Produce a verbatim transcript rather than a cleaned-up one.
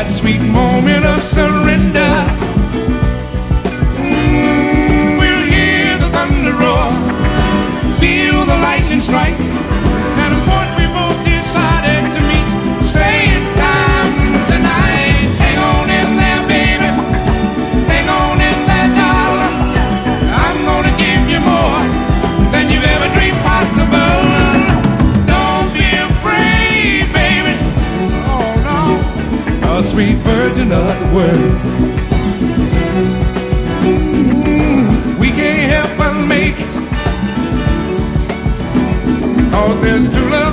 that sweet moment of surrender. Mm, we'll hear the thunder roar, feel the lightning strike. At a point we both decided to meet, saying time tonight. Hang on in there, baby, hang on in there, darling. I'm gonna give you more than you've ever dreamed possible. Don't be afraid, baby. Oh no, a sweet virgin of the world. Mm, we can't help but make it, 'cause there's true love